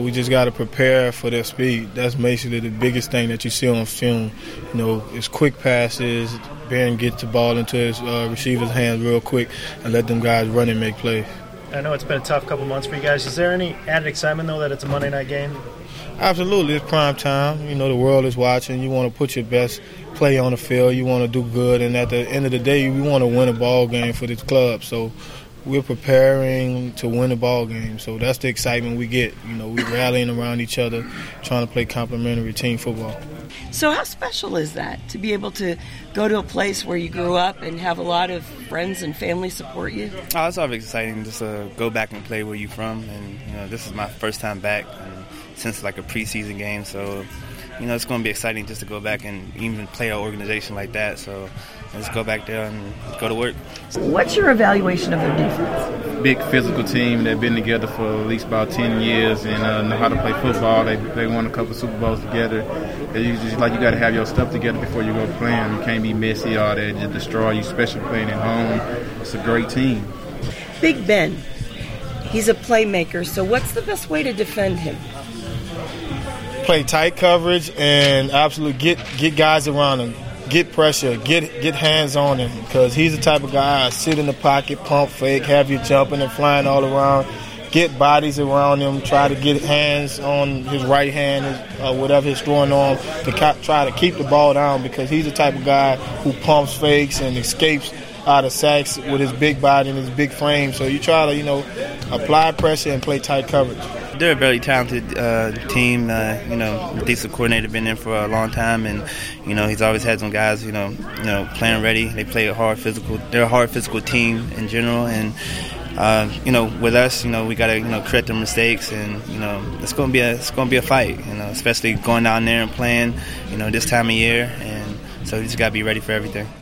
we just got to prepare for their speed. That's basically the biggest thing that you see on film. It's quick passes, Ben gets the ball into his receiver's hands real quick and let them guys run and make plays. I know it's been a tough couple months for you guys. Is there any added excitement, though, that it's a Monday night game? Absolutely. It's prime time. The world is watching. You want to put your best play on the field. You want to do good. And at the end of the day, we want to win a ball game for this club. So we're preparing to win a ball game. So that's the excitement we get. We're rallying around each other, trying to play complementary team football. So how special is that, to be able to go to a place where you grew up and have a lot of friends and family support you? Oh, it's always exciting just to go back and play where you're from. And, this is my first time back since like a preseason game. So, it's going to be exciting just to go back and even play an organization like that. So let's go back there and go to work. What's your evaluation of their defense? Big physical team that's been together for at least about 10 years and know how to play football. They won a couple Super Bowls together. You got to have your stuff together before you go playing. You can't be messy or that just destroy you, especially playing at home. It's a great team. Big Ben, he's a playmaker, so what's the best way to defend him? Play tight coverage and absolutely get guys around him. Get pressure, get hands on him, because he's the type of guy sit in the pocket, pump fake, have you jumping and flying all around. Get bodies around him, try to get hands on his right hand, whatever his throwing arm, to try to keep the ball down, because he's the type of guy who pumps fakes and escapes out of sacks with his big body and his big frame. So you try to, apply pressure and play tight coverage. They're a very talented team. The defensive coordinator been there for a long time, and he's always had some guys, playing ready. They play a hard physical. They're a hard physical team in general, and with us, we got to correct their mistakes, and it's going to be a fight. Especially going down there and playing, this time of year, and so you just got to be ready for everything.